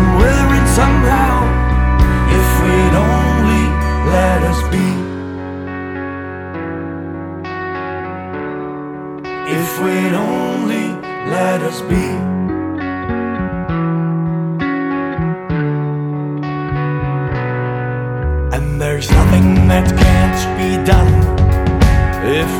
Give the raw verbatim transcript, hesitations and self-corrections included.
withering somehow. If we'd only let us be. If we'd only let us be. And there's nothing that can't be done if